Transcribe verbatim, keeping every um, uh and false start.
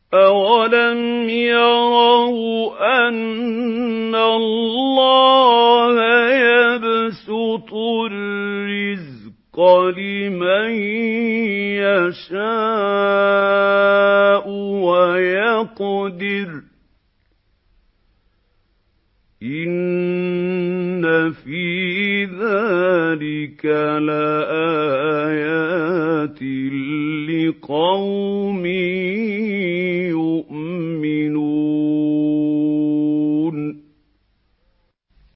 أَوَلَمْ يَرَوْا أَنَّ اللَّهَ يَبْسُطُ الرِّزْقَ لِمَن يَشَاءُ وَيَقْدِرُ ۚ إِنَّ فِي ذَٰلِكَ لَآيَاتٍ لِّقَوْمٍ